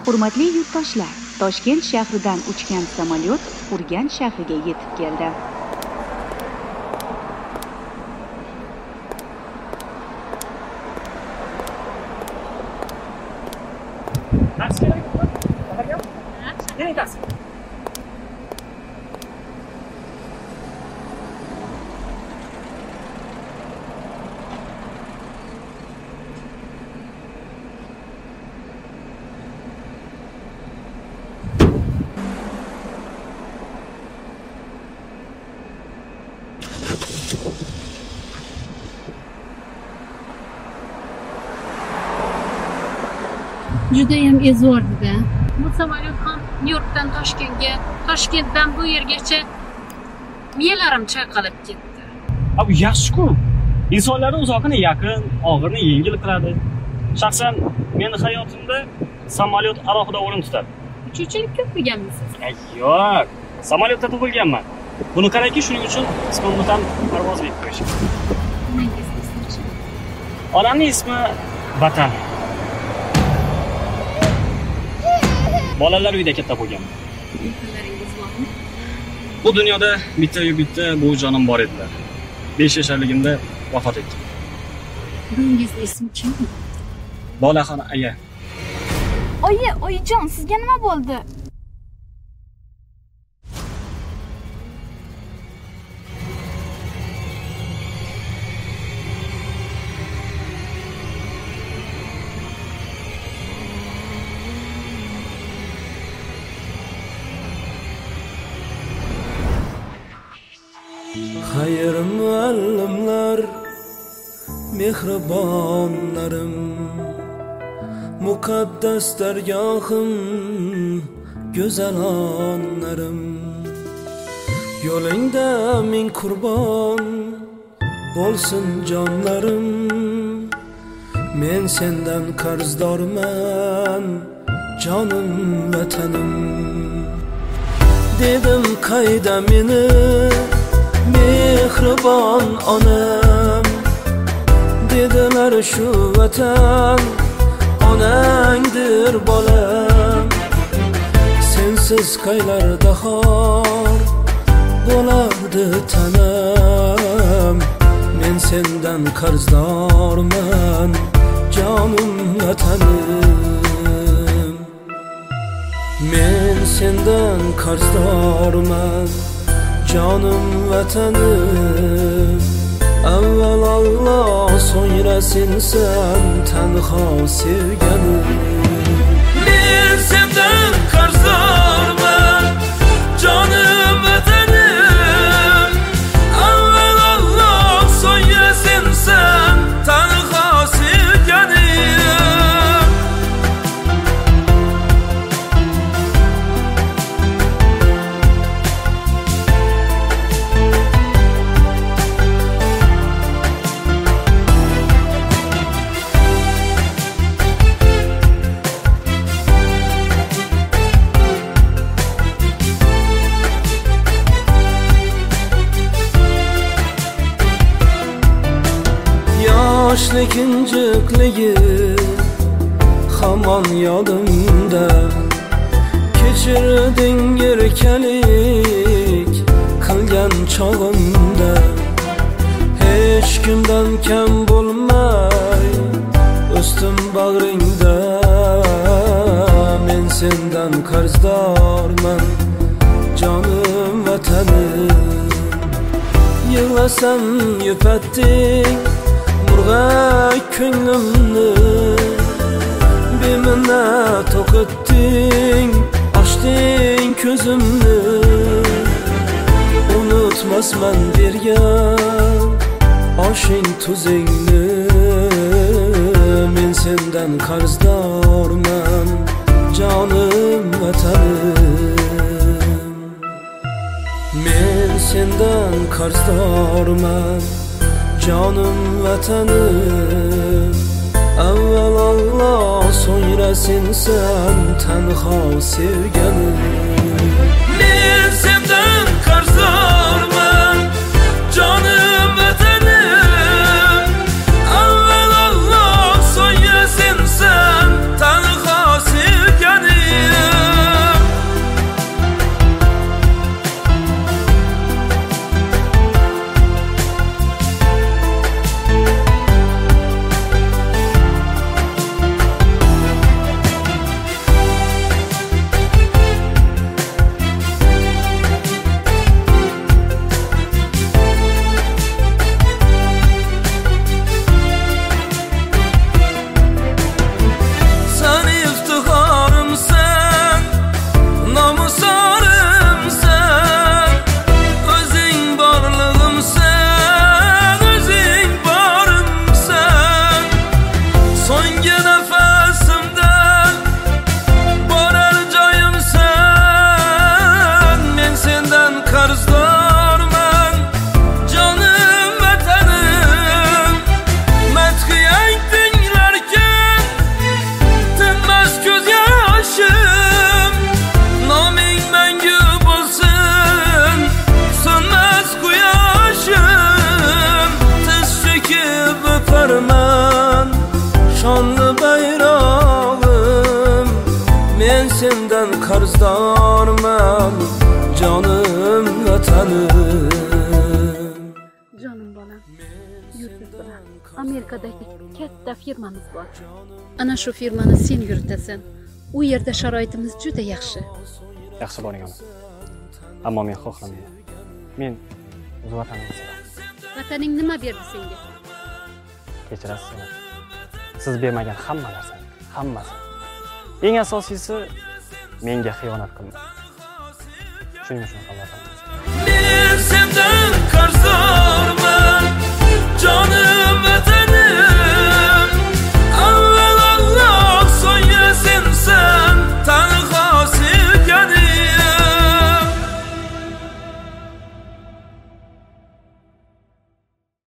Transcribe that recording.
Hurmatli yurtdoshlar, Toshkent shahridan uchgan samolyot Urganch shahriga yetib keldi. Judayam ezvordi-da. Bu samolyot ham Nyu-Yorkdan Toshkentga, Toshkentdan bu yergacha miyalarim chayqalib ketdi. Bu yaxshi-ku. Insonlarning uzoqini yaqin, og'irni yengil qiladi. Shaxsan meni hayotimda samolyot alohida o'rin tutadi. Uchuvchilik ko'rganmisiz? Yo'q, samolyotda tug'ilganman. Buni qarayki, shuning uchun ismimni ham Parvoz deb qo'yishgan. Onamning ismi Vatan. Bolalar uyida katta bo'lganman. Yaqinlaringiz bormi? Bu dunyoda bitta buvijonim bor edilar. 5 yasharligimda vafot etdi. Buvingizning ismi kim? Bolaxon aya. Oyijon, sizga nima bo'ldi? Xayr muallimlar, mehribonlarim, muqaddas dargohim, go'zal onlarim. Yo'lingda ming qurbon bo'lsin jonlarim. Men sendan qarzdorman, jonim vatanim. Dedim qayda meni mehribon onam, dedilar shu vatan onangdir bolam. Sensiz qaylarda xor bo'lardi tanam. Men sendan qarzdorman, jonim vatanim. Men sendan qarzdorman, jonim vatanim. Avval Alloh, so'ngra sensan tanho sevganim. Men sendan qarzdorman, jonim vatanim. Avval Alloh, so'ngra sensan tanho sevganim. Yoshlik injiqligi hamon yodimda. Kechirding erkalik qilgan chog'imda. Hech kimdan kam bo'lmay o'stim bag'ringda. Men sendan qarzdorman, jonim vatanim. Yig'lasam yupatding murg'ak ko'nglimni. Beminnat o'qitding, ochding ko'zimni. Unutmasman bergan oshing tuzingni. Men sendan qarzdorman, jonim vatanim. Men sendan qarzdorman, jonim vatanim. Avval Alloh, so'ngra sensan tanho sevganim. Men sendan qarzdorman, jonim vatanim. Avval Alloh, so'ngra sensan tanho sevganim. ko'tarman shonli bayrog'im men sendan qarzdorman jonim vatanim. Jonim bolam, yurtimiz bilan Amerikadagi katta firmamiz bor. Ana shu firmani sen yuritasan. U yerda sharoitimiz juda yaxshi. Yaxshi bo'ling ona. Ammo men xohlamayman. Men o'z vatanimni sevaman. Vataning nima berdi senga? Kechirasiz ona. Siz bermagan hamma narsani, hammasi. Eng asosiysi menga xiyonat qilmang. Shuning uchun ham vatanim. Men sendan qarz